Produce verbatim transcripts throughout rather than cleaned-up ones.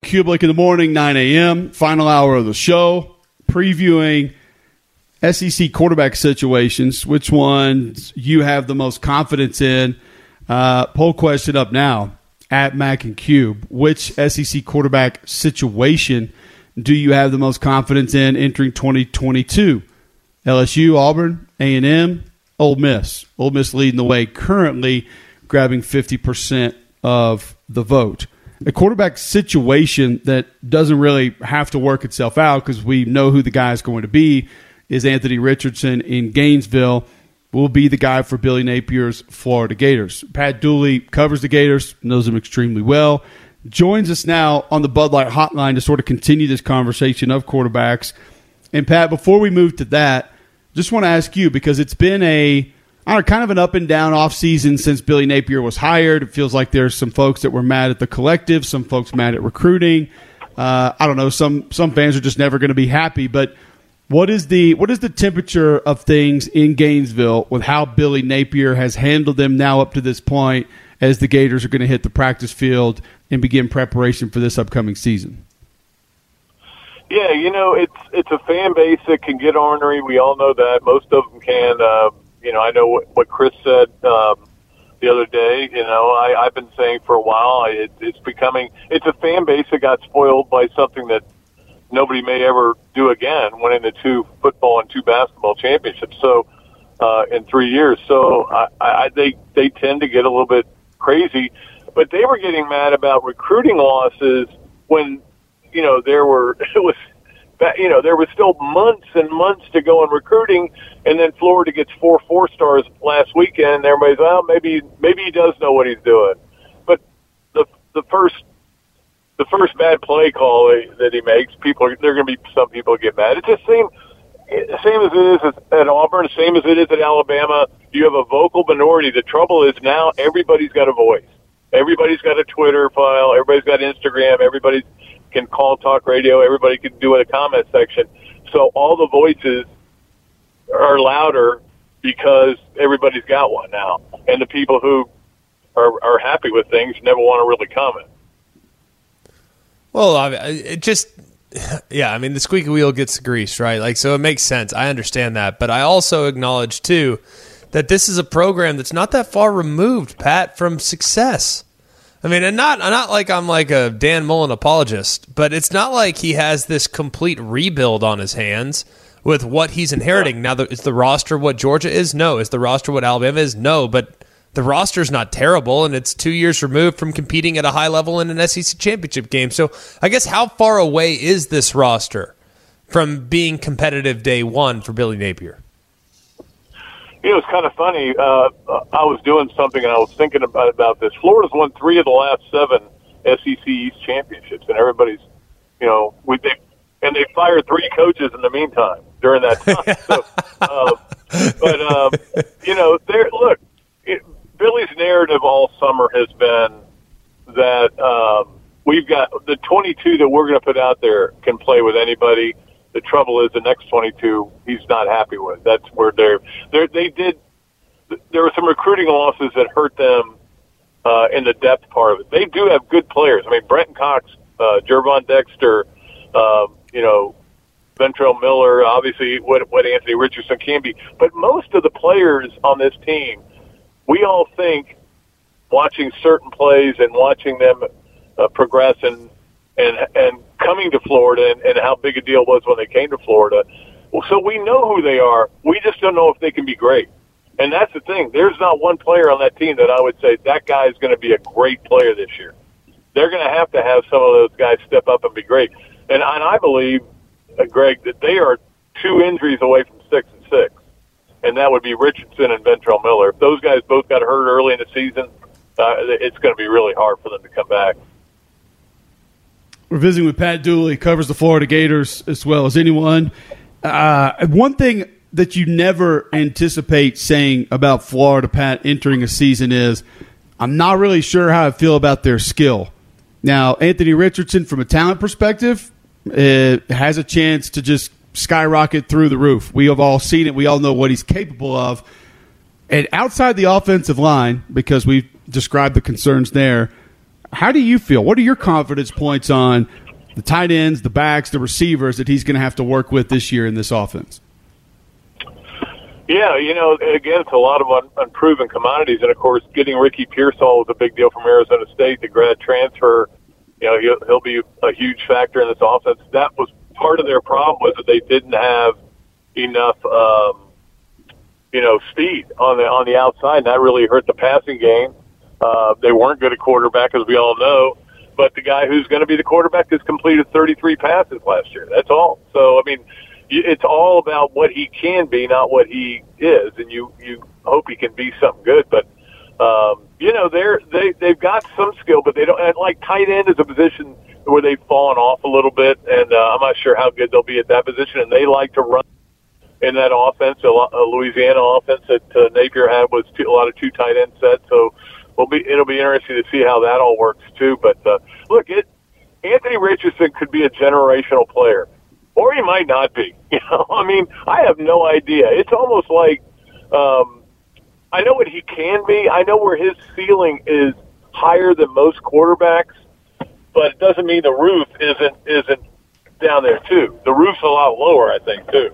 Kublik in the morning, nine a.m., final hour of the show, previewing S E C quarterback situations. Which ones you have the most confidence in? Uh, poll question up now at Mac and Cube. Which S E C quarterback situation do you have the most confidence in entering twenty twenty-two? L S U, Auburn, A and M, Ole Miss. Ole Miss leading the way currently, grabbing fifty percent of the vote. A quarterback situation that doesn't really have to work itself out because we know who the guy is going to be is Anthony Richardson in Gainesville. Will be the guy for Billy Napier's Florida Gators. Pat Dooley covers the Gators, knows them extremely well. Joins us now on the Bud Light Hotline to sort of continue this conversation of quarterbacks. And Pat, before we move to that, just want to ask you, because it's been a I don't know, kind of an up and down offseason since Billy Napier was hired. It feels like there's some folks that were mad at the collective, some folks mad at recruiting. Uh, I don't know, some some fans are just never going to be happy. But what is the what is the temperature of things in Gainesville with how Billy Napier has handled them now up to this point as the Gators are going to hit the practice field and begin preparation for this upcoming season? Yeah, you know, it's it's a fan base that can get ornery. We all know that. Most of them can. Uh, you know, I know what, what Chris said um, the other day. You know, I, I've been saying for a while, I, it, it's becoming – it's a fan base that got spoiled by something that nobody may ever do again, winning the two football and two basketball championships so uh, in three years. So I, I, they, they tend to get a little bit crazy. But they were getting mad about recruiting losses when – you know, there were, it was, you know, there was still months and months to go in recruiting, and then Florida gets four four stars last weekend, and everybody's, well, maybe, maybe he does know what he's doing. But the, the first, the first bad play call that he makes, people are, there are going to be some people get mad. It just seems, same as it is at Auburn, same as it is at Alabama. You have a vocal minority. The trouble is now everybody's got a voice. Everybody's got a Twitter file. Everybody's got Instagram. Everybody's can call talk radio. Everybody can do it in a comment section. So all the voices are louder because everybody's got one now. And the people who are, are happy with things never want to really comment. Well, I, it just, yeah, I mean, the squeaky wheel gets the grease, right? Like, so it makes sense. I understand that. But I also acknowledge, too, that this is a program that's not that far removed, Pat, from success. I mean, and not not like I'm like a Dan Mullen apologist, but it's not like he has this complete rebuild on his hands with what he's inheriting. Now, is the roster what Georgia is? No. Is the roster what Alabama is? No. But the roster's not terrible, and it's two years removed from competing at a high level in an S E C championship game. So I guess how far away is this roster from being competitive day one for Billy Napier? You know, it's kind of funny. Uh, I was doing something, and I was thinking about, about this. Florida's won three of the last seven S E C East championships, and everybody's, you know, we they, and they fired three coaches in the meantime during that time. so, uh, but um, you know, there. Look, it, Billy's narrative all summer has been that um, we've got the twenty-two that we're going to put out there can play with anybody. The trouble is the next twenty-two he's not happy with. That's where they're, they're they did. There were some recruiting losses that hurt them uh, in the depth part of it. They do have good players. I mean, Brenton Cox, uh, Jervon Dexter, um, you know, Ventrell Miller, obviously what what Anthony Richardson can be. But most of the players on this team, we all think, watching certain plays and watching them uh, progress and and and coming to Florida and, and how big a deal it was when they came to Florida. Well, so we know who they are. We just don't know if they can be great. And that's the thing. There's not one player on that team that I would say that guy is going to be a great player this year. They're going to have to have some of those guys step up and be great. And, and I believe, uh, Greg, that they are two injuries away from six and six. And that would be Richardson and Ventrell Miller. If those guys both got hurt early in the season, uh, it's going to be really hard for them to come back. We're visiting with Pat Dooley, covers the Florida Gators as well as anyone. Uh, one thing that you never anticipate saying about Florida, Pat, entering a season is, I'm not really sure how I feel about their skill. Now, Anthony Richardson, from a talent perspective, uh, has a chance to just skyrocket through the roof. We have all seen it. We all know what he's capable of. And outside the offensive line, because we've described the concerns there, How do you feel? What are your confidence points on the tight ends, the backs, the receivers that he's going to have to work with this year in this offense? Yeah, you know, again, it's a lot of un- unproven commodities. And, of course, getting Ricky Pearsall was a big deal from Arizona State, the grad transfer. You know, he'll, he'll be a huge factor in this offense. That was part of their problem, was that they didn't have enough, um, you know, speed on the on the outside, and that really hurt the passing game. Uh, they weren't good at quarterback, as we all know. But the guy who's going to be the quarterback has completed thirty-three passes last year. That's all. So, I mean, it's all about what he can be, not what he is. And you, you hope he can be something good. But, um, you know, they're, they, they've got some skill, but they don't, and like tight end is a position where they've fallen off a little bit. And, uh, I'm not sure how good they'll be at that position. And they like to run in that offense. A, a Louisiana offense that uh, Napier had was two, a lot of two tight end sets. So we'll be, it'll be interesting to see how that all works too. But, uh, look, it, Anthony Richardson could be a generational player. Or he might not be. You know, I mean, I have no idea. It's almost like um, I know what he can be. I know where his ceiling is higher than most quarterbacks, but it doesn't mean the roof isn't isn't down there too. The roof's a lot lower, I think, too.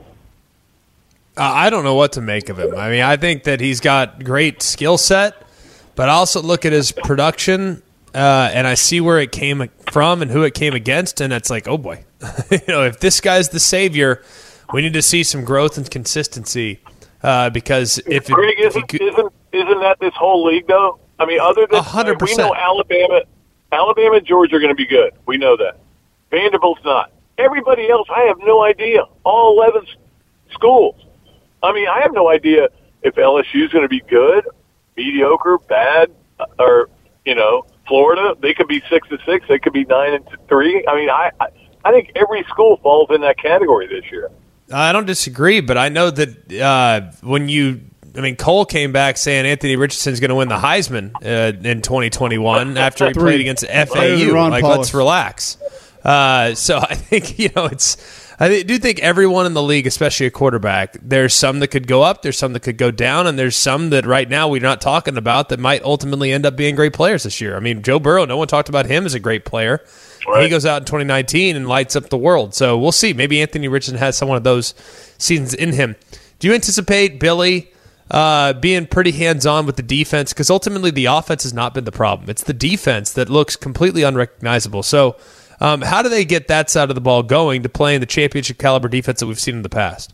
Uh, I don't know what to make of him. I mean, I think that he's got great skill set, but I also look at his production. Uh, and I see where it came from and who it came against, and it's like, oh boy, you know, if this guy's the savior, we need to see some growth and consistency. Uh, because if, Greg, it, if isn't, could, isn't isn't that this whole league though? I mean, other than one hundred percent. we know Alabama, Alabama and Georgia are going to be good. We know that. Vanderbilt's not. Everybody else, I have no idea. All eleven schools. I mean, I have no idea if L S U is going to be good, mediocre, bad, or you know. Florida, they could be six to six. They could be nine and three. I mean, I, I think every school falls in that category this year. I don't disagree, but I know that uh, when you, I mean, Cole came back saying Anthony Richardson's going to win the Heisman uh, in twenty twenty-one after he played against F A U. Like, Paulus. Let's relax. Uh, so I think you know it's. I do think everyone in the league, especially a quarterback, there's some that could go up, there's some that could go down, and there's some that right now we're not talking about that might ultimately end up being great players this year. I mean, Joe Burrow, no one talked about him as a great player. Right. He goes out in twenty nineteen and lights up the world. So we'll see. Maybe Anthony Richardson has some one of those seasons in him. Do you anticipate Billy uh, being pretty hands-on with the defense? Because ultimately the offense has not been the problem. It's the defense that looks completely unrecognizable. So Um, how do they get that side of the ball going to play in the championship caliber defense that we've seen in the past?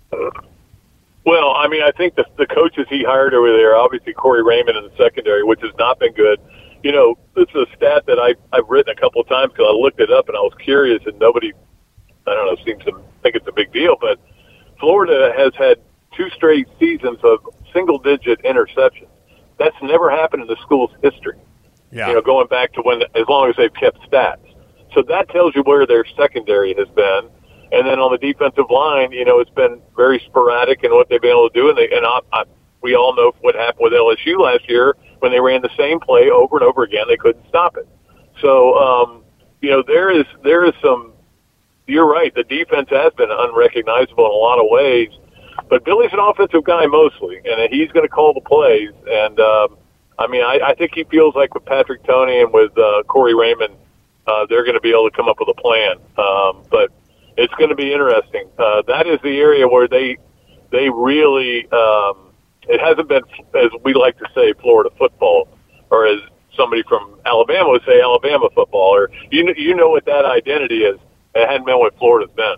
Well, I mean, I think the, the coaches he hired over there, obviously Corey Raymond in the secondary, which has not been good. You know, this is a stat that I, I've written a couple of times because I looked it up and I was curious, and nobody, I don't know, seems to think it's a big deal. But Florida has had two straight seasons of single-digit interceptions. That's never happened in the school's history. Yeah. You know, going back to when, as long as they've kept stats. So that tells you where their secondary has been. And then on the defensive line, you know, it's been very sporadic in what they've been able to do. And, they, and I, I, we all know what happened with L S U last year when they ran the same play over and over again. They couldn't stop it. So, um, you know, there is there is some – you're right. The defense has been unrecognizable in a lot of ways. But Billy's an offensive guy mostly, and he's going to call the plays. And, um, I mean, I, I think he feels like with Patrick Toney and with uh, Corey Raymond, Uh, they're going to be able to come up with a plan. Um, but it's going to be interesting. Uh, that is the area where they they really um, – it hasn't been, as we like to say, Florida football, or as somebody from Alabama would say, Alabama football. Or you, you know what that identity is. It hadn't been what Florida's been.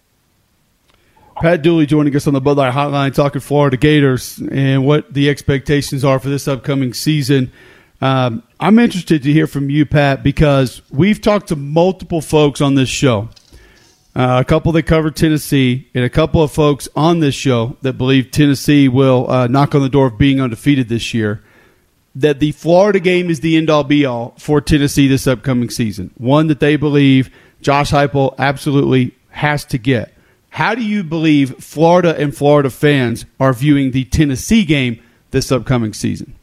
Pat Dooley joining us on the Bud Light Hotline talking Florida Gators and what the expectations are for this upcoming season. Um, I'm interested to hear from you, Pat, because we've talked to multiple folks on this show, uh, a couple that cover Tennessee, and a couple of folks on this show that believe Tennessee will uh, knock on the door of being undefeated this year, that the Florida game is the end-all, be-all for Tennessee this upcoming season, one that they believe Josh Heupel absolutely has to get. How do you believe Florida and Florida fans are viewing the Tennessee game this upcoming season?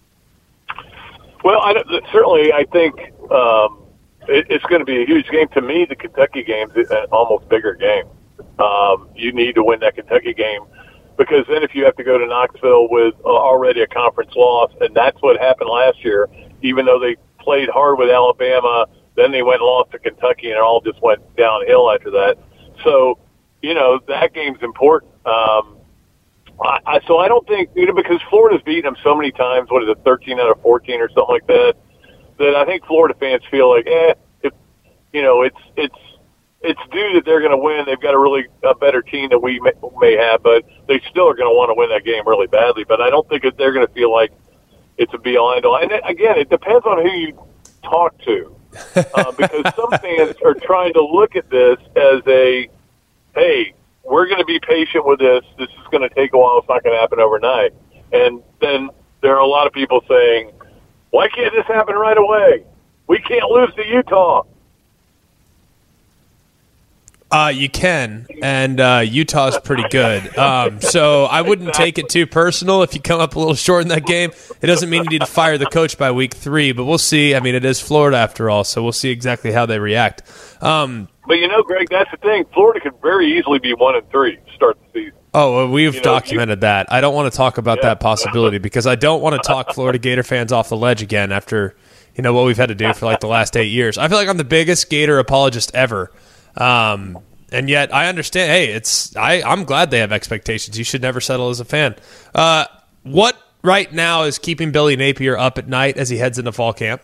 Well, I don't, certainly I think um, it, it's going to be a huge game. To me, the Kentucky game is an almost bigger game. Um, you need to win that Kentucky game because then if you have to go to Knoxville with uh, already a conference loss, and that's what happened last year, even though they played hard with Alabama. Then they went and lost to Kentucky, and it all just went downhill after that. So, you know, that game's important. Um, I, I, so I don't think, you know, because Florida's beaten them so many times, what is it, thirteen out of fourteen or something like that, that I think Florida fans feel like, eh, if, you know, it's it's it's due that they're going to win. They've got a really a better team than we may, may have, but they still are going to want to win that game really badly. But I don't think that they're going to feel like it's a be-all, end-all. And again, it depends on who you talk to, uh, because some fans are trying to look at this as a, hey, we're going to be patient with this. This is going to take a while. It's not going to happen overnight. And then there are a lot of people saying, why can't this happen right away? We can't lose to Utah. Uh, you can, and uh, Utah's pretty good. Um, so I wouldn't exactly. take it too personal if you come up a little short in that game. It doesn't mean you need to fire the coach by week three, but we'll see. I mean, it is Florida after all, so we'll see exactly how they react. Um, but, you know, Greg, that's the thing. Florida could very easily be one and three to start the season. Oh, well, we've you know, documented you, that. I don't want to talk about yeah. that possibility because I don't want to talk Florida Gator fans off the ledge again after, you know, what we've had to do for like the last eight years. I feel like I'm the biggest Gator apologist ever. Um, and yet I understand, hey, it's I, I'm glad they have expectations. You should never settle as a fan. Uh, what right now is keeping Billy Napier up at night as he heads into fall camp?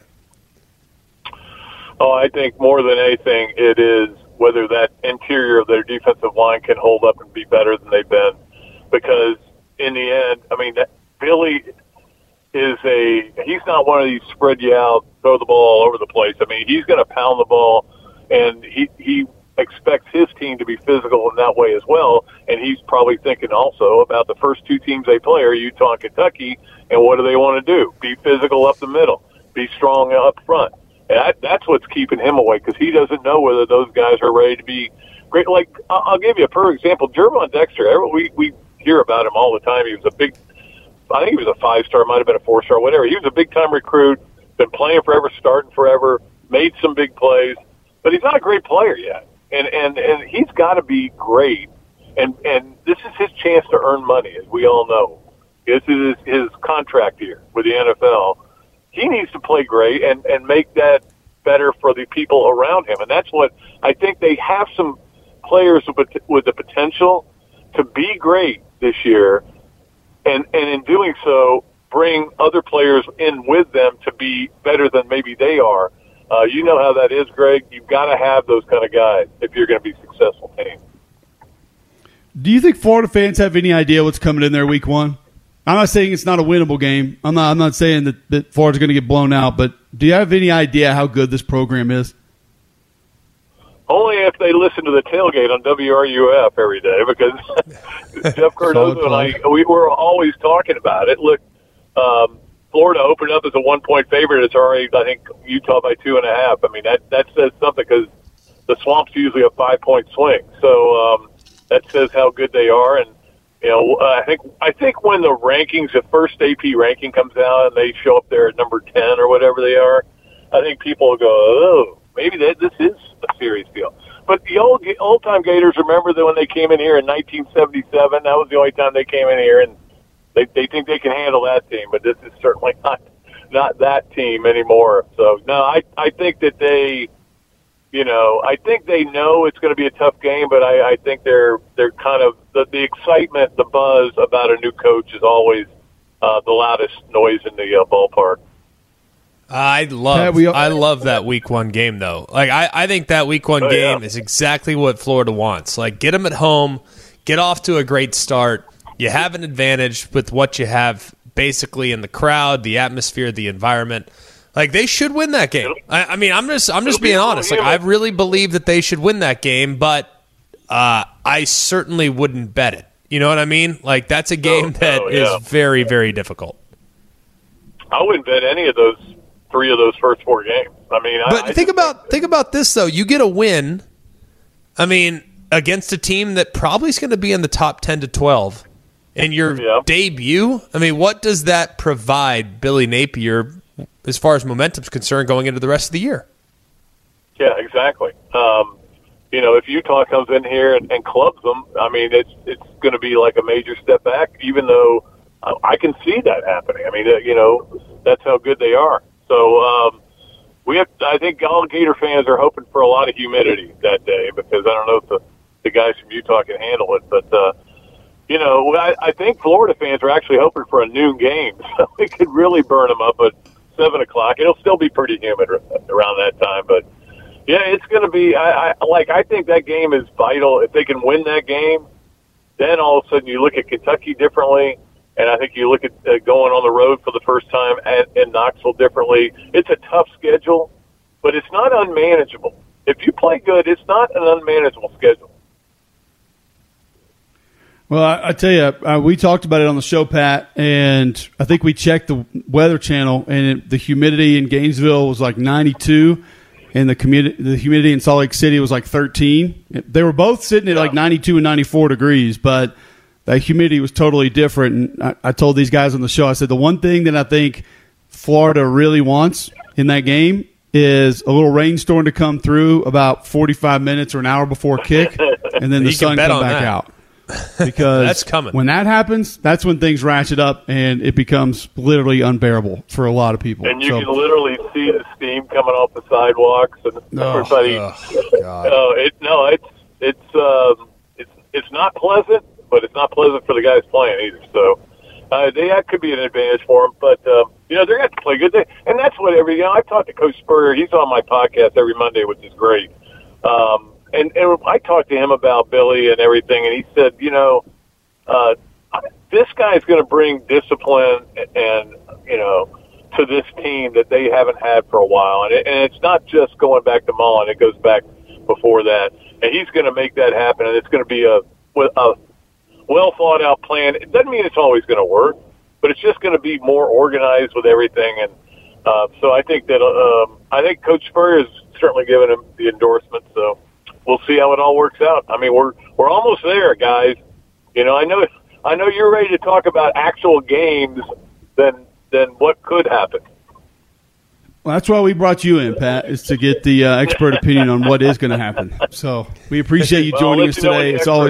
Oh, I think more than anything it is whether that interior of their defensive line can hold up and be better than they've been. Because in the end, I mean, that Billy is a – he's not one of these spread you out, throw the ball all over the place. I mean, he's going to pound the ball, and he he expects his team to be physical in that way as well. And he's probably thinking also about the first two teams they play are Utah and Kentucky, and what do they want to do? Be physical up the middle, be strong up front. And that, that's what's keeping him away because he doesn't know whether those guys are ready to be great. Like, I'll give you a perfect example. Jermon Dexter, we, we hear about him all the time. He was a big, I think he was a five-star, might have been a four-star, whatever. He was a big-time recruit, been playing forever, starting forever, made some big plays, but he's not a great player yet. And, and, and he's got to be great. And, and this is his chance to earn money, as we all know. This is his, his contract year with the N F L. He needs to play great and, and make that better for the people around him. And that's what I think they have some players with, with the potential to be great this year. And, and in doing so, bring other players in with them to be better than maybe they are. Uh, you know how that is, Greg. You've got to have those kind of guys if you're going to be a successful team. Do you think Florida fans have any idea what's coming in there week one? I'm not saying it's not a winnable game. I'm not. I'm not saying that, that Florida's going to get blown out. But do you have any idea how good this program is? Only if they listen to the tailgate on W R U F every day, because Jeff Cardozo and I, we were always talking about it. Look, um, Florida opened up as a one-point favorite. It's already, I think, Utah by two and a half. I mean, that that says something because the Swamp's usually a five-point swing. So um, that says how good they are. And you know, uh, I think I think when the rankings, the first A P ranking comes out and they show up there at number ten or whatever they are, I think people will go, oh, maybe that, this is a serious deal. But the old old time Gators, remember that when they came in here in nineteen seventy-seven, that was the only time they came in here, and they they think they can handle that team. But this is certainly not not that team anymore. So no, I I think that they. You know, I think they know it's going to be a tough game, but I, I think they're they're kind of the, the excitement, the buzz about a new coach is always uh, the loudest noise in the uh, ballpark. I love yeah, I love that week one game though. Like I, I think that week one oh, game yeah. is exactly what Florida wants. Like get them at home, get off to a great start. You have an advantage with what you have basically in the crowd, the atmosphere, the environment. Like they should win that game. I, I mean, I'm just I'm just being honest. Like I really believe that they should win that game, but uh, I certainly wouldn't bet it. You know what I mean? Like that's a game oh, that oh, yeah. is very very difficult. I wouldn't bet any of those three of those first four games. I mean, but I, I think about think, think about this though. You get a win. I mean, against a team that probably is going to be in the top ten to twelve in your yeah. debut. I mean, what does that provide Billy Napier? As far as momentum's concerned going into the rest of the year. Yeah, exactly. Um, you know, if Utah comes in here and, and clubs them, I mean, it's it's going to be like a major step back, even though I, I can see that happening. I mean, uh, you know, that's how good they are. So, um, we have. I think all Gator fans are hoping for a lot of humidity that day because I don't know if the, the guys from Utah can handle it. But uh, you know, I, I think Florida fans are actually hoping for a noon game, so it could really burn them up at seven o'clock. It'll still be pretty humid around that time, but yeah, it's going to be. I, I like. I think that game is vital. If they can win that game, then all of a sudden you look at Kentucky differently. And I think you look at uh, going on the road for the first time at, in Knoxville differently. It's a tough schedule, but it's not unmanageable. If you play good, it's not an unmanageable schedule. Well, I, I tell you, uh, we talked about it on the show, Pat, and I think we checked the Weather Channel, and it, the humidity in Gainesville was like ninety-two, and the, commu- the humidity in Salt Lake City was like thirteen. They were both sitting at like ninety-two and ninety-four degrees, but that humidity was totally different. And I, I told these guys on the show, I said, the one thing that I think Florida really wants in that game is a little rainstorm to come through about forty-five minutes or an hour before kick, and then the sun come back that. out. Because that's coming. When that happens, that's when things ratchet up, and it becomes literally unbearable for a lot of people. And you so, can literally see the steam coming off the sidewalks, and oh, everybody. Oh, God. Uh, it, no, it's it's um, it's it's not pleasant. But it's not pleasant for the guys playing either. So uh, they, that could be an advantage for them. But, uh, you know, they're going to play good. They, and that's what every, you know, I've talked to Coach Spurrier. He's on my podcast every Monday, which is great. Um, and, and I talked to him about Billy and everything, and he said, you know, uh, this guy's going to bring discipline and, you know, to this team that they haven't had for a while. And, it, and it's not just going back to Mullen. It goes back before that. And he's going to make that happen, and it's going to be a, a well thought out plan. It doesn't mean it's always going to work, but it's just going to be more organized with everything. And uh, so I think that um, I think Coach Spurrier has certainly given him the endorsement. So we'll see how it all works out. I mean, we're we're almost there, guys. You know, I know I know you're ready to talk about actual games than than what could happen. Well, that's why we brought you in, Pat, is to get the uh, expert opinion on what is going to happen. So we appreciate you joining well, us today. It's always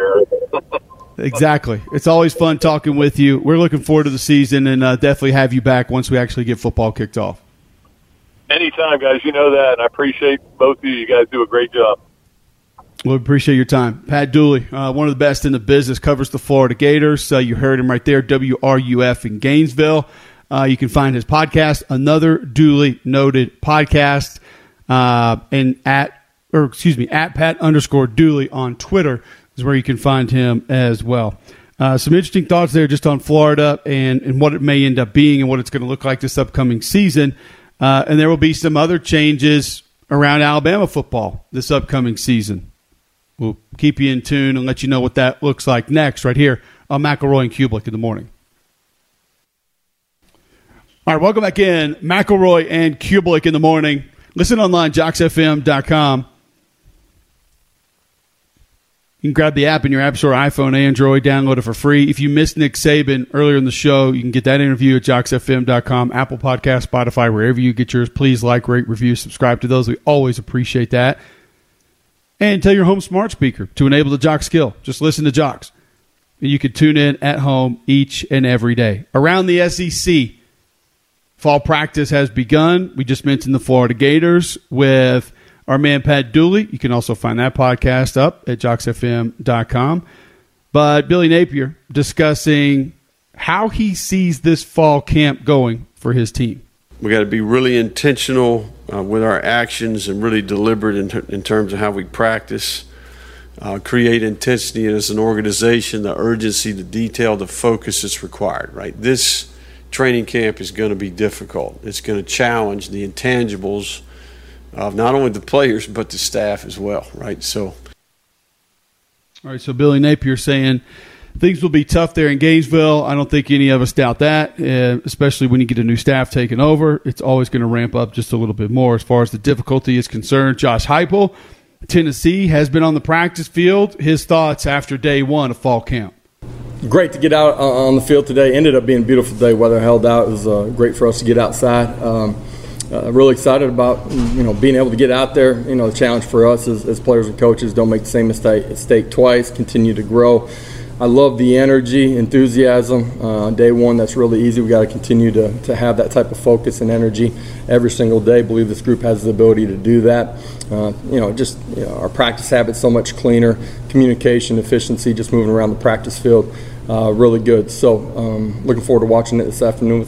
Exactly. It's always fun talking with you. We're looking forward to the season and uh, definitely have you back once we actually get football kicked off. Anytime, guys. You know that, and I appreciate both of you. You guys do a great job. Well, we appreciate your time. Pat Dooley, uh, one of the best in the business, covers the Florida Gators. Uh, you heard him right there, W R U F in Gainesville. Uh, you can find his podcast, Another Dooley Noted Podcast, uh, and at, or excuse me, at Pat underscore Dooley on Twitter is where you can find him as well. Uh, some interesting thoughts there just on Florida and, and what it may end up being and what it's going to look like this upcoming season. Uh, and there will be some other changes around Alabama football this upcoming season. We'll keep you in tune and let you know what that looks like next right here on McElroy and Kublik in the morning. All right, welcome back in. McElroy and Kublik in the morning. Listen online, jocks f m dot com. You can grab the app in your app store, iPhone, Android, download it for free. If you missed Nick Saban earlier in the show, you can get that interview at jocks f m dot com, Apple Podcast, Spotify, wherever you get yours. Please like, rate, review, subscribe to those. We always appreciate that. And tell your home smart speaker to enable the Jock skill. Just listen to Jocks. And you can tune in at home each and every day. Around the S E C, fall practice has begun. We just mentioned the Florida Gators with our man Pat Dooley. You can also find that podcast up at jocks f m dot com. But Billy Napier discussing how he sees this fall camp going for his team. We got to be really intentional uh, with our actions and really deliberate in, ter- in terms of how we practice, uh, create intensity as an organization, the urgency, the detail, the focus that's required, right? This training camp is going to be difficult. It's going to challenge the intangibles of not only the players but the staff as well, right? So, all right. So Billy Napier saying things will be tough there in Gainesville. I don't think any of us doubt that, uh, especially when you get a new staff taking over. It's always going to ramp up just a little bit more as far as the difficulty is concerned. Josh Heupel, Tennessee, has been on the practice field. His thoughts after day one of fall camp. Great to get out on the field today. Ended up being a beautiful day. Weather held out. It was uh, great for us to get outside. Um, uh, really excited about you know being able to get out there. You know, the challenge for us as, as players and coaches, don't make the same mistake, mistake twice. Continue to grow. I love the energy, enthusiasm. Uh, day one, that's really easy. We got to continue to to have that type of focus and energy every single day. I believe this group has the ability to do that. Uh, you know, just you know, our practice habits so much cleaner, communication, efficiency, just moving around the practice field, uh, really good. So, um, looking forward to watching it this afternoon.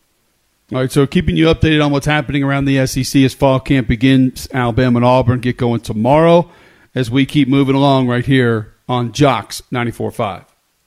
All right, so keeping you updated on what's happening around the S E C as fall camp begins. Alabama and Auburn get going tomorrow as we keep moving along right here on Jocks ninety-four point five.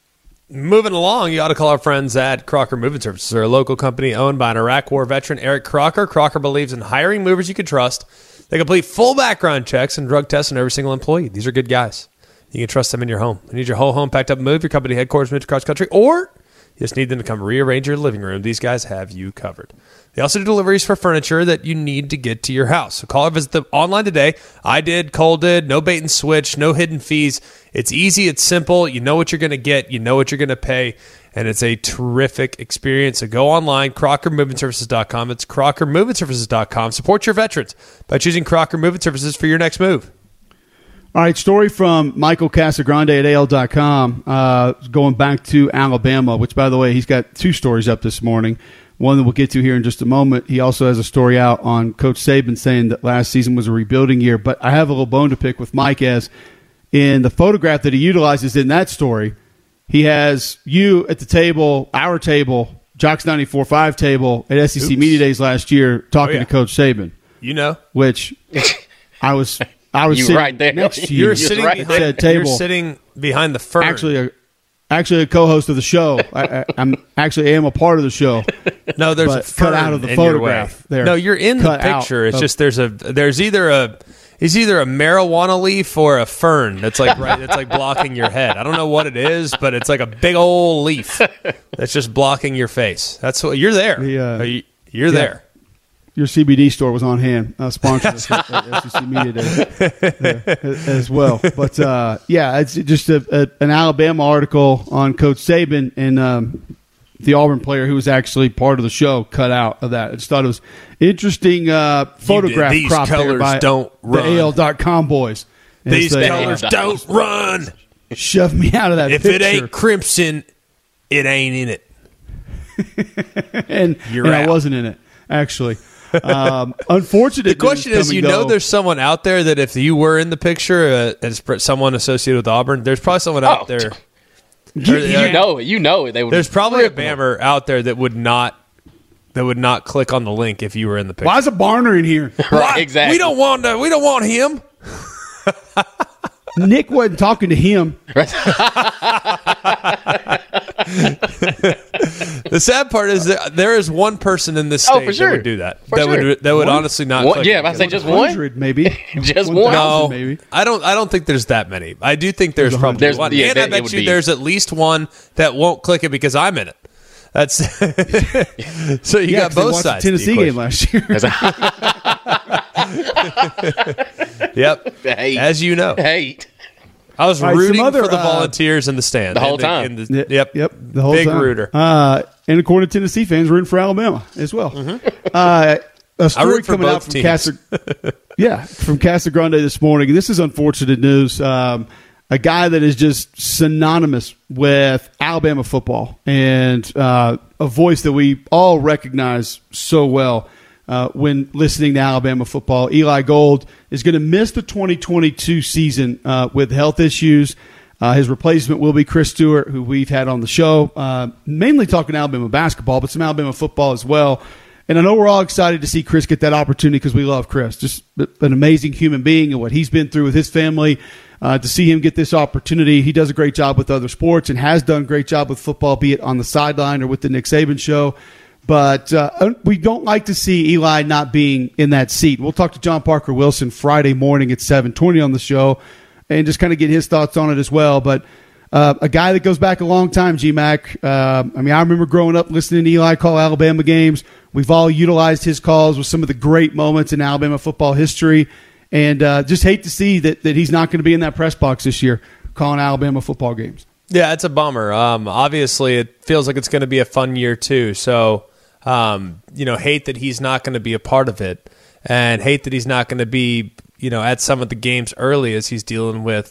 Moving along, you ought to call our friends at Crocker Moving Services. They're a local company owned by an Iraq War veteran, Eric Crocker. Crocker believes in hiring movers you can trust. They complete full background checks and drug tests on every single employee. These are good guys. You can trust them in your home. You need your whole home packed up and moved, your company headquarters moved across country, or you just need them to come rearrange your living room. These guys have you covered. They also do deliveries for furniture that you need to get to your house. So call or visit them online today. I did, Cole did. No bait and switch, no hidden fees. It's easy. It's simple. You know what you're going to get. You know what you're going to pay. And it's a terrific experience. So go online, crocker moving services dot com. It's crocker moving services dot com. Support your veterans by choosing Crocker Moving Services for your next move. All right, story from Michael Casagrande at A L dot com, uh, going back to Alabama, which, by the way, he's got two stories up this morning, one that we'll get to here in just a moment. He also has a story out on Coach Saban saying that last season was a rebuilding year. But I have a little bone to pick with Mike, as in the photograph that he utilizes in that story, he has you at the table, our table, Jocks ninety-four point five table at S E C Oops. Media Days last year talking oh, yeah. to Coach Saban. You know. Which I was – I was you sitting right there. next to you. You're sitting right behind that table. You're sitting behind the fern. Actually, a, actually a co-host of the show. I, I, I'm actually am a part of the show. No, there's a fern cut out of the in photograph. Your there. No, you're in cut the picture. It's of, just there's a there's either a it's either a marijuana leaf or a fern that's like right that's like blocking your head. I don't know what it is, but it's like a big old leaf that's just blocking your face. That's what you're there. The, uh, you, you're yeah. there. Your C B D store was on hand, uh, sponsored us at, at S E C Media Day uh, as well. But, uh, yeah, it's just a, a, an Alabama article on Coach Saban and um, the Auburn player who was actually part of the show cut out of that. I just thought it was interesting uh, photograph These crop there by don't run. the A L dot com boys. And These they, colors don't run. Shove me out of that If picture. it ain't crimson, it ain't in it. and You're and out. I wasn't in it, actually. Um, unfortunate. The question is, you know, go. there's someone out there that if you were in the picture, uh, as someone associated with Auburn, there's probably someone out oh, there. You, you know it. You know it. They would. There's probably a Bammer out there that would not that would not click on the link if you were in the picture. Why is a Barner in here? Right, exactly. We don't want to, we don't want him. Nick wasn't talking to him. The sad part is that there is one person in this state oh, for sure. that would do that. For that sure. would that would one? honestly not. One, click yeah, if I say just one, maybe just one. one. No, maybe. I don't. I don't think there's that many. I do think there's, There's probably there's, one, yeah, and that, I bet you be. there's at least one that won't click it because I'm in it. That's so you yeah, got both watched sides. The Tennessee game last year. Yep, hate. As you know, hate. I was right, rooting other, for the uh, volunteers in the stand the whole in time. In the, yep, yep, the whole big time. rooter. Uh, and according to Tennessee fans, rooting for Alabama as well. Mm-hmm. Uh, a story root for coming out both from Casa, yeah, from Casa Grande this morning. This is unfortunate news. Um, a guy that is just synonymous with Alabama football and uh, a voice that we all recognize so well. Uh, when listening to Alabama football, Eli Gold is going to miss the twenty twenty-two season uh, with health issues. Uh, his replacement will be Chris Stewart, who we've had on the show, uh, mainly talking Alabama basketball, but some Alabama football as well. And I know we're all excited to see Chris get that opportunity because we love Chris. Just an amazing human being and what he's been through with his family. Uh, to see him get this opportunity, he does a great job with other sports and has done a great job with football, be it on the sideline or with the Nick Saban show. But uh, we don't like to see Eli not being in that seat. We'll talk to John Parker Wilson Friday morning at seven twenty on the show and just kind of get his thoughts on it as well. But uh, a guy that goes back a long time, G-Mac. Uh, I mean, I remember growing up listening to Eli call Alabama games. We've all utilized his calls with some of the great moments in Alabama football history. And uh, just hate to see that, that he's not going to be in that press box this year calling Alabama football games. Yeah, it's a bummer. Um, obviously, it feels like it's going to be a fun year too. So, um, you know, hate that he's not going to be a part of it, and hate that he's not going to be, you know, at some of the games early as he's dealing with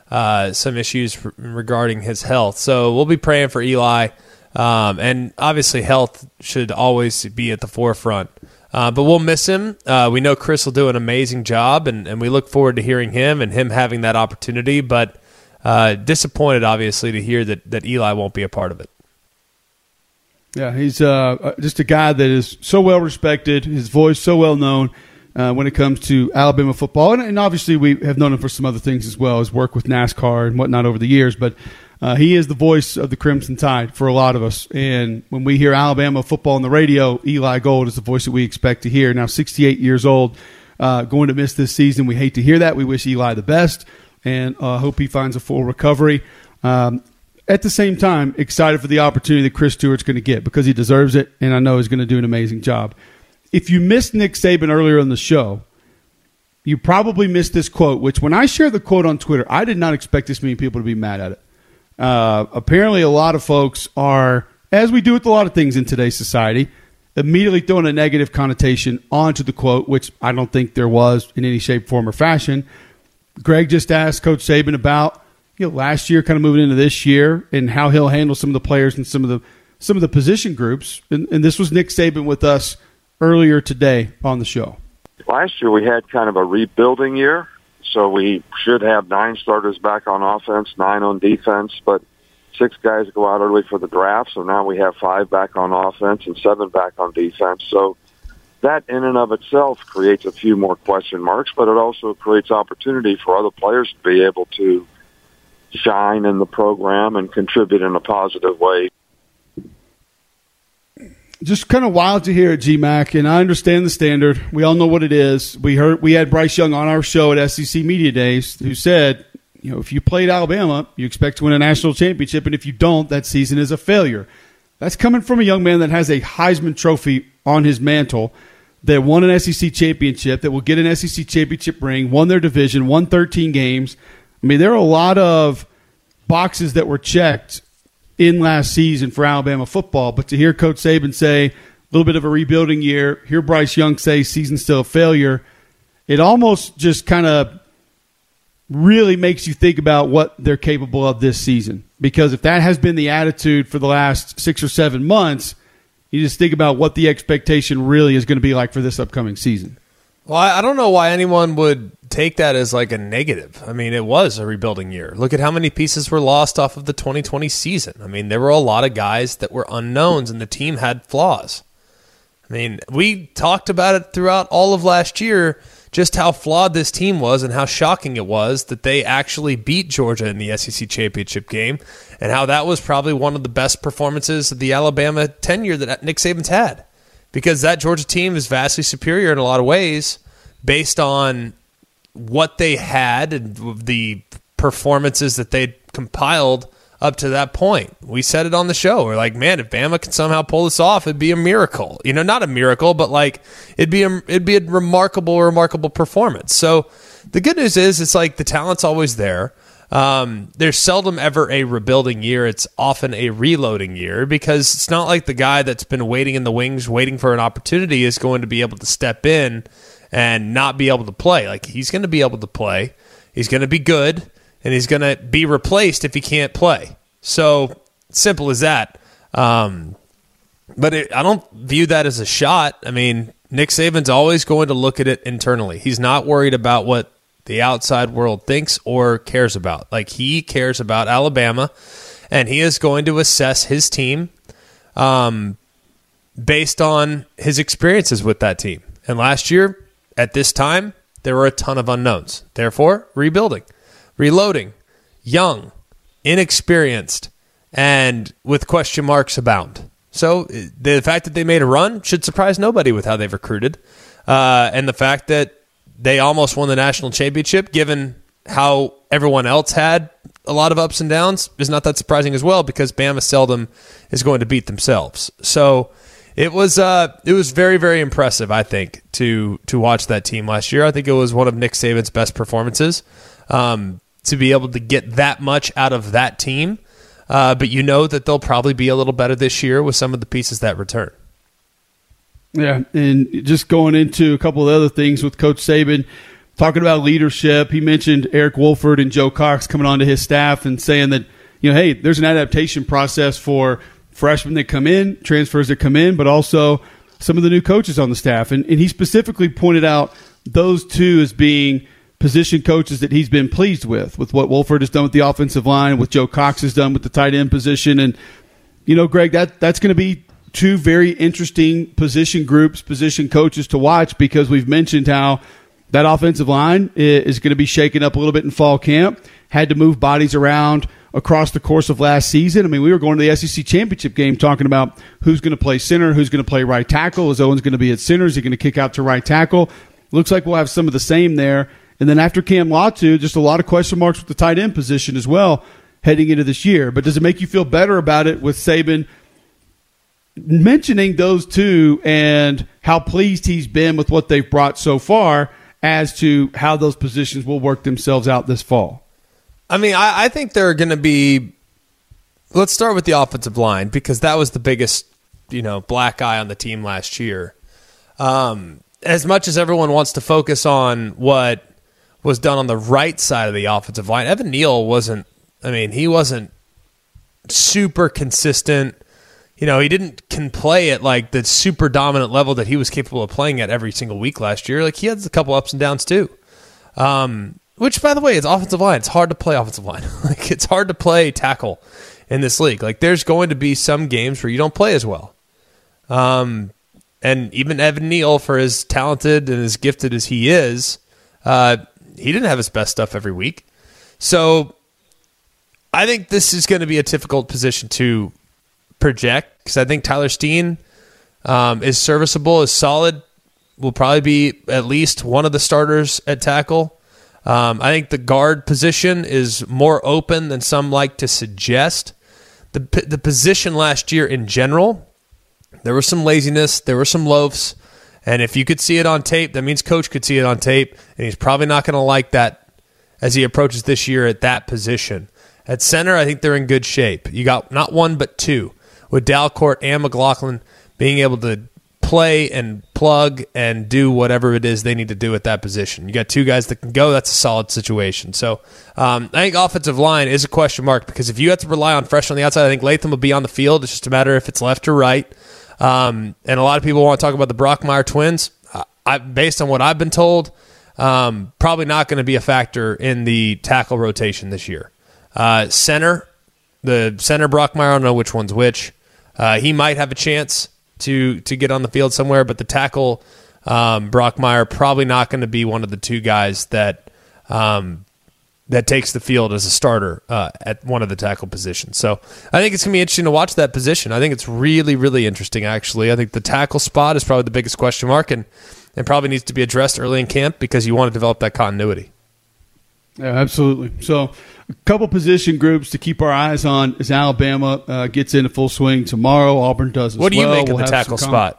uh, some issues regarding his health. So we'll be praying for Eli. Um, and obviously health should always be at the forefront. Uh, but we'll miss him. Uh, we know Chris will do an amazing job, and, and we look forward to hearing him and him having that opportunity. But uh, disappointed, obviously, to hear that, that Eli won't be a part of it. Yeah, he's uh, just a guy that is so well respected, his voice so well known uh, when it comes to Alabama football. And, and obviously we have known him for some other things as well, his work with NASCAR and whatnot over the years. But Uh, he is the voice of the Crimson Tide for a lot of us. And when we hear Alabama football on the radio, Eli Gold is the voice that we expect to hear. Now, sixty-eight years old, uh, going to miss this season. We hate to hear that. We wish Eli the best and uh, hope he finds a full recovery. Um, at the same time, excited for the opportunity that Chris Stewart's going to get because he deserves it, and I know he's going to do an amazing job. If you missed Nick Saban earlier in the show, you probably missed this quote, which when I shared the quote on Twitter, I did not expect this many people to be mad at it. Uh, apparently a lot of folks are, as we do with a lot of things in today's society, immediately throwing a negative connotation onto the quote, which I don't think there was in any shape, form, or fashion. Greg just asked Coach Saban about, you know, last year kind of moving into this year and how he'll handle some of the players and some of the some of the position groups. And, and this was Nick Saban with us earlier today on the show. Last year we had kind of a rebuilding year. So we should have nine starters back on offense, nine on defense, but six guys go out early for the draft. So now we have five back on offense and seven back on defense. So that in and of itself creates a few more question marks, but it also creates opportunity for other players to be able to shine in the program and contribute in a positive way. Just kind of wild to hear it, G-Mac, and I understand the standard. We all know what it is. We heard we had Bryce Young on our show at S E C Media Days who said, you know, if you played Alabama, you expect to win a national championship, and if you don't, that season is a failure. That's coming from a young man that has a Heisman Trophy on his mantle, that won an S E C championship, that will get an S E C championship ring, won their division, won thirteen games. I mean, there are a lot of boxes that were checked in last season for Alabama football, but to hear Coach Saban say a little bit of a rebuilding year, hear Bryce Young say season's still a failure, it almost just kind of really makes you think about what they're capable of this season. Because if that has been the attitude for the last six or seven months, you just think about what the expectation really is going to be like for this upcoming season. Well, I don't know why anyone would take that as like a negative. I mean, it was a rebuilding year. Look at how many pieces were lost off of the twenty twenty season. I mean, there were a lot of guys that were unknowns, and the team had flaws. I mean, we talked about it throughout all of last year, just how flawed this team was and how shocking it was that they actually beat Georgia in the S E C championship game, and how that was probably one of the best performances of the Alabama tenure that Nick Saban's had. Because that Georgia team is vastly superior in a lot of ways based on what they had and the performances that they'd compiled up to that point. We said it on the show. We're like, man, if Bama can somehow pull this off, it'd be a miracle. You know, not a miracle, but like it'd be a, it'd be a remarkable, remarkable performance. So the good news is it's like the talent's always there. Um, there's seldom ever a rebuilding year. It's often a reloading year because it's not like the guy that's been waiting in the wings, waiting for an opportunity is going to be able to step in and not be able to play. Like he's going to be able to play. He's going to be good, and he's going to be replaced if he can't play. So simple as that. Um, but it, I don't view that as a shot. I mean, Nick Saban's always going to look at it internally. He's not worried about what the outside world thinks or cares about. Like he cares about Alabama, and he is going to assess his team um, based on his experiences with that team. And last year, at this time, there were a ton of unknowns. Therefore, rebuilding, reloading, young, inexperienced, and with question marks abound. So the fact that they made a run should surprise nobody with how they've recruited. Uh, and the fact that they almost won the national championship, given how everyone else had a lot of ups and downs, is not that surprising as well because Bama seldom is going to beat themselves. So it was uh, it was very, very impressive, I think, to to watch that team last year. I think it was one of Nick Saban's best performances um, to be able to get that much out of that team. Uh, but you know that they'll probably be a little better this year with some of the pieces that return. Yeah, and just going into a couple of other things with Coach Saban, talking about leadership. He mentioned Eric Wolford and Joe Cox coming onto his staff and saying that, you know, hey, there's an adaptation process for freshmen that come in, transfers that come in, but also some of the new coaches on the staff. And, and he specifically pointed out those two as being position coaches that he's been pleased with, with what Wolford has done with the offensive line, what Joe Cox has done with the tight end position. And, you know, Greg, that that's going to be two very interesting position groups, position coaches to watch, because we've mentioned how that offensive line is going to be shaken up a little bit in fall camp, had to move bodies around across the course of last season. I mean, we were going to the S E C championship game talking about who's going to play center, who's going to play right tackle. Is Owens going to be at center? Is he going to kick out to right tackle? Looks like we'll have some of the same there. And then after Cam Latu, just a lot of question marks with the tight end position as well heading into this year. But does it make you feel better about it with Saban mentioning those two and how pleased he's been with what they've brought so far as to how those positions will work themselves out this fall? I mean, I, I think they're going to be – let's start with the offensive line, because that was the biggest, you know, black eye on the team last year. Um, as much as everyone wants to focus on what was done on the right side of the offensive line, Evan Neal wasn't – I mean, he wasn't super consistent. You know, he didn't can play at like the super dominant level that he was capable of playing at every single week last year. Like, he had a couple ups and downs too. Um, which, by the way, is offensive line. It's hard to play offensive line. Like, it's hard to play tackle in this league. Like, there's going to be some games where you don't play as well. Um, and even Evan Neal, for as talented and as gifted as he is, uh, he didn't have his best stuff every week. So I think this is going to be a difficult position to project, because I think Tyler Steen um, is serviceable, is solid, will probably be at least one of the starters at tackle. Um, I think the guard position is more open than some like to suggest. The the position last year in general, there was some laziness, there were some loafs, and if you could see it on tape, that means Coach could see it on tape, and he's probably not going to like that as he approaches this year at that position. At center, I think they're in good shape. You got not one but two, with Dalcourt and McLaughlin being able to play and plug and do whatever it is they need to do at that position. You got two guys that can go. That's a solid situation. So um, I think offensive line is a question mark, because if you have to rely on freshmen on the outside, I think Latham will be on the field. It's just a matter if it's left or right. Um, and a lot of people want to talk about the Brockmeyer twins. I, based on what I've been told, um, probably not going to be a factor in the tackle rotation this year. Uh, center, the center Brockmeyer, I don't know which one's which. Uh, he might have a chance to to get on the field somewhere, but the tackle, um, Brockmeyer, probably not going to be one of the two guys that um, that takes the field as a starter uh, at one of the tackle positions. So I think it's going to be interesting to watch that position. I think it's really, really interesting, actually. I think the tackle spot is probably the biggest question mark, and, and probably needs to be addressed early in camp, because you want to develop that continuity. Yeah, absolutely. So a couple position groups to keep our eyes on as Alabama uh, gets into full swing tomorrow. Auburn does as well. What do you well. make we'll of the tackle spot?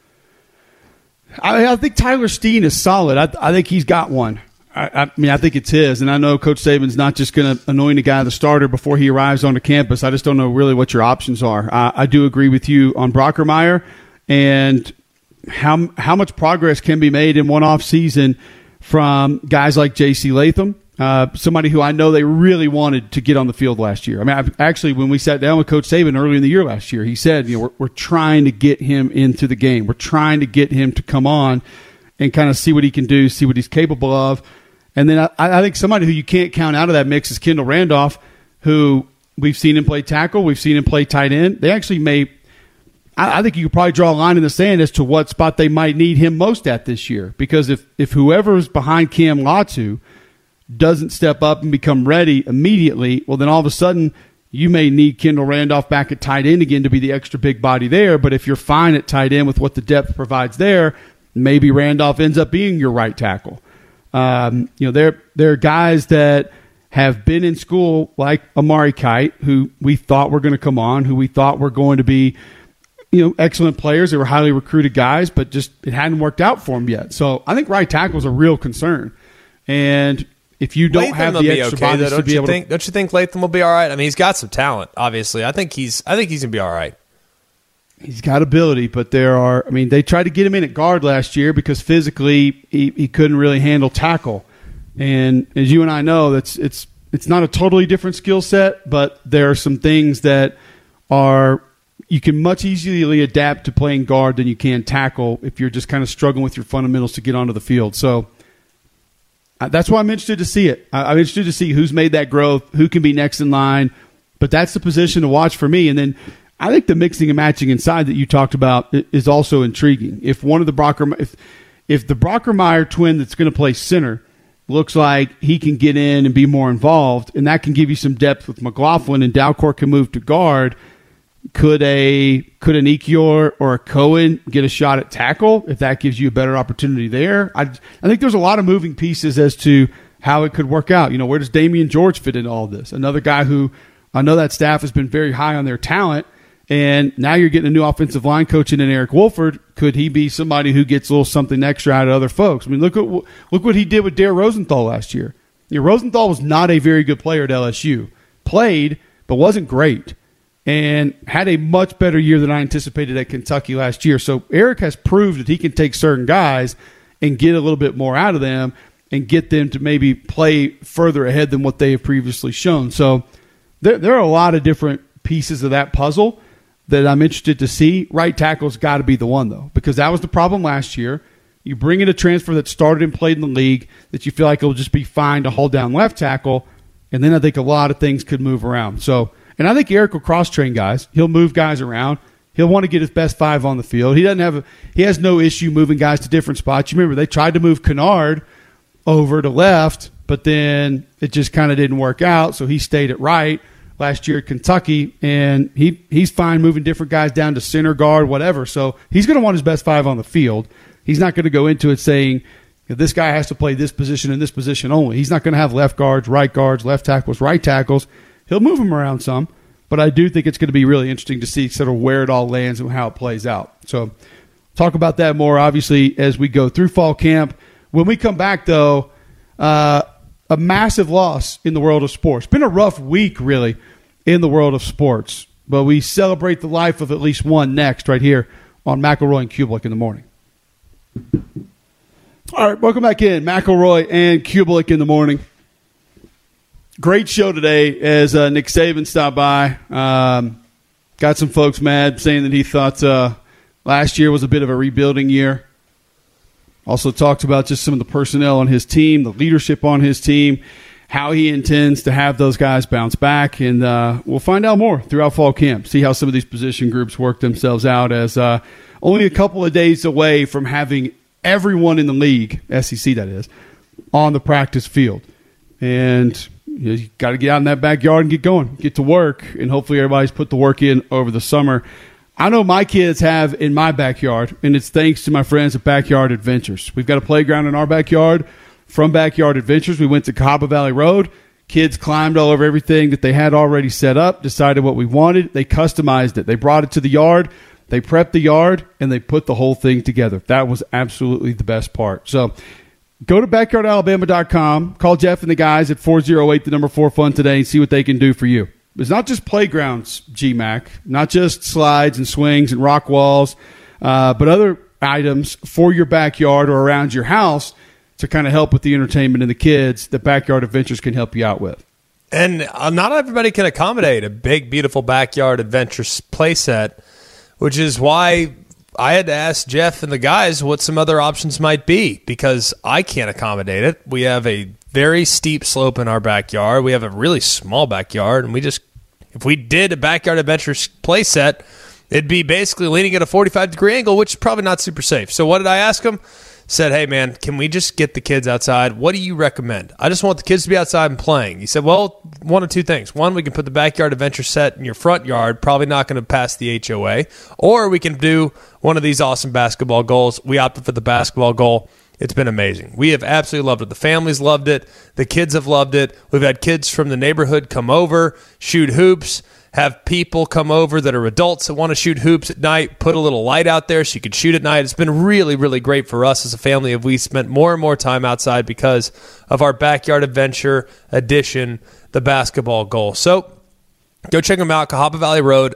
I, I think Tyler Steen is solid. I, I think he's got one. I, I mean, I think it's his. And I know Coach Saban's not just going to anoint a guy the starter before he arrives onto campus. I just don't know really what your options are. I, I do agree with you on Brockermeyer and how how much progress can be made in one off season from guys like J C Latham. Uh, somebody who I know they really wanted to get on the field last year. I mean, I've, actually, when we sat down with Coach Saban early in the year last year, he said, you know, we're, we're trying to get him into the game. We're trying to get him to come on and kind of see what he can do, see what he's capable of. And then I, I think somebody who you can't count out of that mix is Kendall Randolph, who we've seen him play tackle. We've seen him play tight end. They actually may – I think you could probably draw a line in the sand as to what spot they might need him most at this year. Because if, if whoever's behind Cam Latu – doesn't step up and become ready immediately, well, then all of a sudden you may need Kendall Randolph back at tight end again to be the extra big body there. But if you're fine at tight end with what the depth provides there, maybe Randolph ends up being your right tackle. Um, you know, there there are guys that have been in school like Amari Kite, who we thought were going to come on, who we thought were going to be, you know, excellent players. They were highly recruited guys, but just it hadn't worked out for them yet. So I think right tackle is a real concern. And if you don't Latham have will the be extra okay, bodies though, to don't be you able think, to, don't you think Latham will be all right? I mean, he's got some talent, obviously. I think he's I think he's gonna be all right. He's got ability, but there are, I mean, they tried to get him in at guard last year because physically he, he couldn't really handle tackle. And as you and I know, that's it's it's not a totally different skill set, but there are some things that are you can much easily adapt to playing guard than you can tackle if you're just kind of struggling with your fundamentals to get onto the field. So uh, that's why I'm interested to see it. I, I'm interested to see who's made that growth, who can be next in line. But that's the position to watch for me. And then I think the mixing and matching inside that you talked about is also intriguing. If one of the Brocker, if if the Brockermeyer twin that's going to play center looks like he can get in and be more involved, and that can give you some depth with McLaughlin, and Dalcourt can move to guard, could a could an Ekiyor or a Cohen get a shot at tackle if that gives you a better opportunity there? I I think there's a lot of moving pieces as to how it could work out. You know, where does Damian George fit into all this? Another guy who I know that staff has been very high on their talent. And now you're getting a new offensive line coach in Eric Wolford. Could he be somebody who gets a little something extra out of other folks? I mean, look at look what he did with Dare Rosenthal last year. You know, Rosenthal was not a very good player at L S U. Played, but wasn't great. And had a much better year than I anticipated at Kentucky last year. So Eric has proved that he can take certain guys and get a little bit more out of them and get them to maybe play further ahead than what they have previously shown. So there, there are a lot of different pieces of that puzzle that I'm interested to see. Right tackle's got to be the one, though, because that was the problem last year. You bring in a transfer that started and played in the league that you feel like it'll just be fine to hold down left tackle, and then I think a lot of things could move around. So, and I think Eric will cross-train guys. He'll move guys around. He'll want to get his best five on the field. He doesn't have a, he has no issue moving guys to different spots. You remember they tried to move Kennard over to left, but then it just kind of didn't work out, so he stayed at right last year at Kentucky, and he he's fine moving different guys down to center, guard, whatever. So he's going to want his best five on the field. He's not going to go into it saying, this guy has to play this position and this position only. He's not going to have left guards, right guards, left tackles, right tackles. He'll move them around some, but I do think it's going to be really interesting to see sort of where it all lands and how it plays out. So talk about that more, obviously, as we go through fall camp. When we come back, though, uh, a massive loss in the world of sports. Been a rough week, really, in the world of sports. But we celebrate the life of at least one next right here on McElroy and Kubelik in the morning. All right, welcome back in. McElroy and Kubelik in the morning. Great show today as uh, Nick Saban stopped by. Um, got some folks mad saying that he thought uh, last year was a bit of a rebuilding year. Also talked about just some of the personnel on his team, the leadership on his team, how he intends to have those guys bounce back. And uh, we'll find out more throughout fall camp, see how some of these position groups work themselves out as uh, only a couple of days away from having everyone in the league, S E C that is, on the practice field. And you, know, you got to get out in that backyard and get going, get to work, and hopefully everybody's put the work in over the summer. I know my kids have in my backyard, and it's thanks to my friends at Backyard Adventures. We've got a playground in our backyard. From Backyard Adventures, we went to Cahaba Valley Road. Kids climbed all over everything that they had already set up, decided what we wanted. They customized it. They brought it to the yard. They prepped the yard, and they put the whole thing together. That was absolutely the best part. So go to backyard alabama dot com. Call Jeff and the guys at four oh eight, the number four, fun today, and see what they can do for you. It's not just playgrounds, G MAC, not just slides and swings and rock walls, uh, but other items for your backyard or around your house to kind of help with the entertainment and the kids that Backyard Adventures can help you out with. And uh, not everybody can accommodate a big, beautiful Backyard Adventures playset, which is why I had to ask Jeff and the guys what some other options might be, because I can't accommodate it. We have a very steep slope in our backyard. We have a really small backyard, and we just, if we did a Backyard Adventures playset, it'd be basically leaning at a forty-five degree angle, which is probably not super safe. So what did I ask him? Said, hey, man, can we just get the kids outside? What do you recommend? I just want the kids to be outside and playing. He said, well, one of two things. One, we can put the Backyard Adventure set in your front yard, probably not going to pass the H O A. Or we can do one of these awesome basketball goals. We opted for the basketball goal. It's been amazing. We have absolutely loved it. The families loved it. The kids have loved it. We've had kids from the neighborhood come over, shoot hoops, have people come over that are adults that want to shoot hoops at night, put a little light out there so you can shoot at night. It's been really, really great for us as a family. We spent more and more time outside because of our Backyard Adventure edition, the basketball goal. So go check them out, Cahaba Valley Road.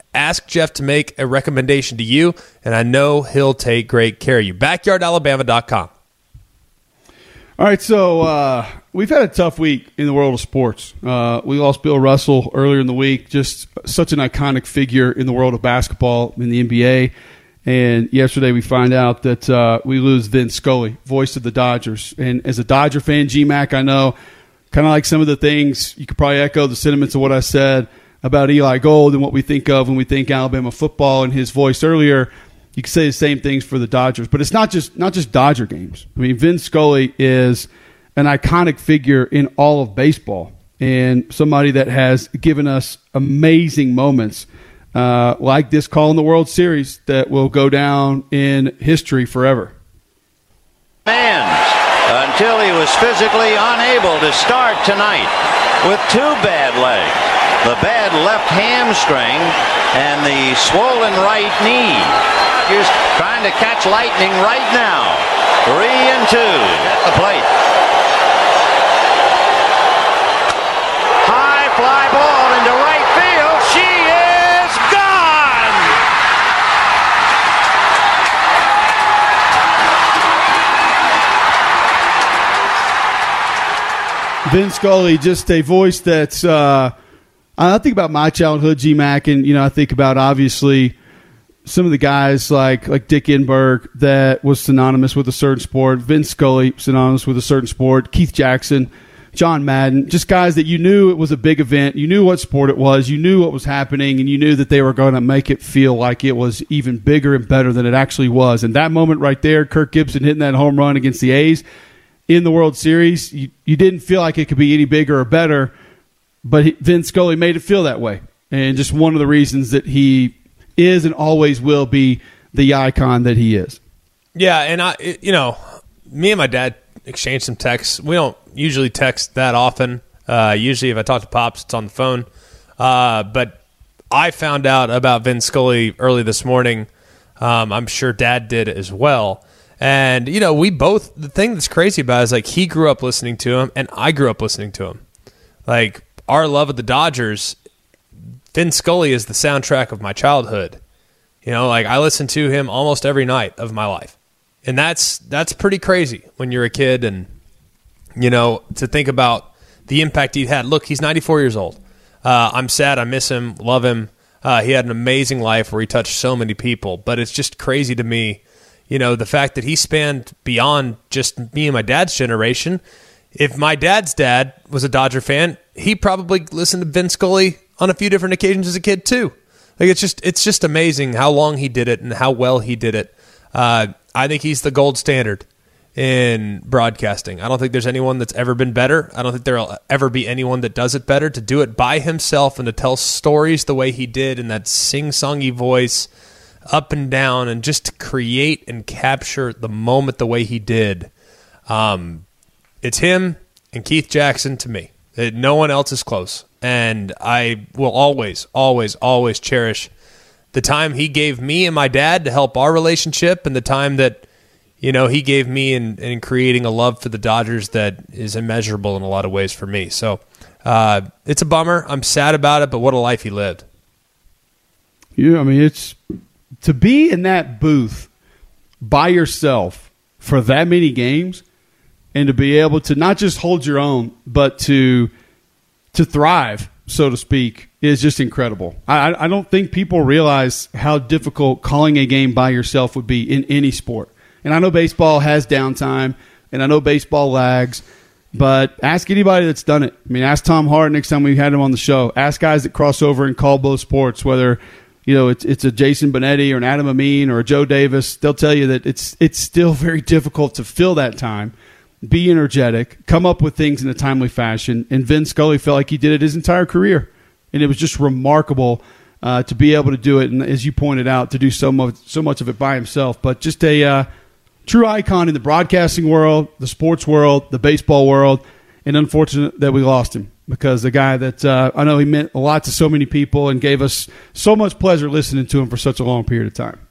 ask Jeff to make a recommendation to you, and I know he'll take great care of you. backyard alabama dot com. All right, so uh, we've had a tough week in the world of sports. Uh, we lost Bill Russell earlier in the week, just such an iconic figure in the world of basketball in the N B A. And yesterday we find out that uh, we lose Vin Scully, voice of the Dodgers. And as a Dodger fan, G-Mac, I know kind of like some of the things, you could probably echo the sentiments of what I said about Eli Gold and what we think of when we think Alabama football and his voice earlier. You could say the same things for the Dodgers, but it's not just not just Dodger games. I mean, Vin Scully is an iconic figure in all of baseball and somebody that has given us amazing moments uh, like this call in the World Series that will go down in history forever. Hands until he was physically unable to start tonight with two bad legs, the bad left hamstring and the swollen right knee. He's trying to catch lightning right now. Three and two at the plate. High fly ball into right field. She is gone. Vin Scully, just a voice that's, uh, I think about my childhood, G-Mac, and, you know, I think about, obviously, some of the guys like like Dick Enberg that was synonymous with a certain sport, Vin Scully, synonymous with a certain sport, Keith Jackson, John Madden, just guys that you knew it was a big event, you knew what sport it was, you knew what was happening, and you knew that they were going to make it feel like it was even bigger and better than it actually was. And that moment right there, Kirk Gibson hitting that home run against the A's in the World Series, you, you didn't feel like it could be any bigger or better, but he, Vin Scully made it feel that way. And just one of the reasons that he is and always will be the icon that he is. Yeah, and I, you know, me and my dad exchanged some texts. We don't usually text that often. Uh, usually if I talk to Pops, it's on the phone. Uh, but I found out about Vin Scully early this morning. Um, I'm sure Dad did as well. And, you know, we both, the thing that's crazy about it is, like, he grew up listening to him, and I grew up listening to him. Like, our love of the Dodgers, Vin Scully is the soundtrack of my childhood. You know, like, I listen to him almost every night of my life. And that's that's pretty crazy when you're a kid and, you know, to think about the impact he had. Look, he's ninety-four years old. Uh, I'm sad. I miss him, love him. Uh, he had an amazing life where he touched so many people. But it's just crazy to me, you know, the fact that he spanned beyond just me and my dad's generation. If my dad's dad was a Dodger fan, he probably listened to Vin Scully on a few different occasions as a kid too. Like, it's just it's just amazing how long he did it and how well he did it. Uh, I think he's the gold standard in broadcasting. I don't think there's anyone that's ever been better. I don't think there'll ever be anyone that does it better, to do it by himself and to tell stories the way he did in that sing-songy voice, up and down, and just to create and capture the moment the way he did. Um, it's him and Keith Jackson to me. It, no one else is close. And I will always, always, always cherish the time he gave me and my dad to help our relationship, and the time that, you know, he gave me in, in creating a love for the Dodgers that is immeasurable in a lot of ways for me. So uh, it's a bummer. I'm sad about it, but what a life he lived. Yeah, I mean, it's to be in that booth by yourself for that many games, and to be able to not just hold your own, but to to thrive, so to speak, is just incredible. I, I don't think people realize how difficult calling a game by yourself would be in any sport. And I know baseball has downtime, and I know baseball lags, but ask anybody that's done it. I mean, ask Tom Hart next time we had him on the show. Ask guys that cross over and call both sports, whether you know it's it's a Jason Benetti or an Adam Amin or a Joe Davis. They'll tell you that it's it's still very difficult to fill that time, be energetic, come up with things in a timely fashion. And Vin Scully felt like he did it his entire career. And it was just remarkable uh, to be able to do it. And as you pointed out, to do so much, so much of it by himself. But just a uh, true icon in the broadcasting world, the sports world, the baseball world. And unfortunate that we lost him, because the guy that uh, I know he meant a lot to so many people and gave us so much pleasure listening to him for such a long period of time.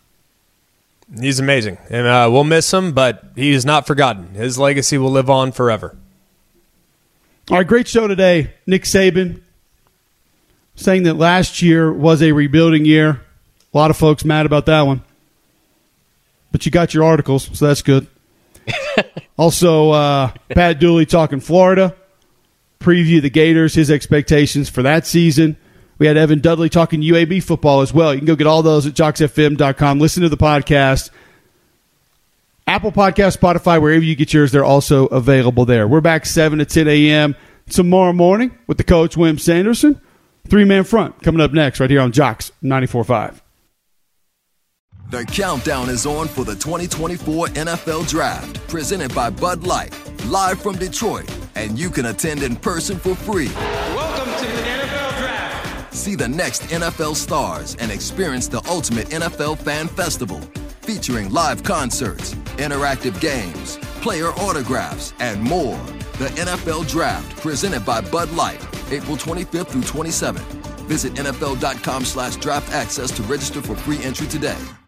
He's amazing, and uh, we'll miss him, but he is not forgotten. His legacy will live on forever. All right, great show today. Nick Saban, saying that last year was a rebuilding year. A lot of folks mad about that one. But you got your articles, so that's good. Also, uh, Pat Dooley talking Florida. Preview the Gators, his expectations for that season. We had Evan Dudley talking U A B football as well. You can go get all those at jocks f m dot com. Listen to the podcast. Apple Podcast, Spotify, wherever you get yours, they're also available there. We're back seven to ten a.m. tomorrow morning with the coach, Wim Sanderson. Three-man front coming up next right here on Jocks ninety-four point five. The countdown is on for the twenty twenty-four N F L Draft, presented by Bud Light, live from Detroit, and you can attend in person for free. Welcome to the N F L Draft. See the next N F L stars and experience the ultimate N F L fan festival, featuring live concerts, interactive games, player autographs, and more. The N F L Draft, presented by Bud Light, April twenty-fifth through twenty-seventh. Visit N F L dot com slash draft access to register for free entry today.